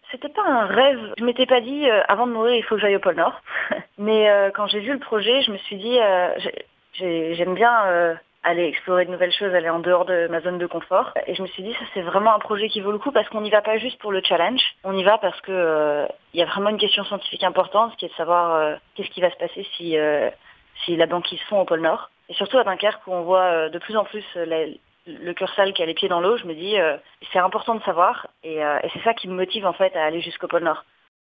C'était pas un rêve. Je m'étais pas dit, avant de mourir, il faut que j'aille au pôle Nord. Mais quand j'ai vu le projet, je me suis dit, j'aime bien aller explorer de nouvelles choses, aller en dehors de ma zone de confort. Et je me suis dit, ça c'est vraiment un projet qui vaut le coup parce qu'on n'y va pas juste pour le challenge. On y va parce que il y a vraiment une question scientifique importante qui est de savoir qu'est-ce qui va se passer si la banquise fond au pôle Nord. Et surtout à Dunkerque où on voit de plus en plus le Cursal qui a les pieds dans l'eau, je me dis c'est important de savoir et c'est ça qui me motive en fait à aller jusqu'au pôle Nord.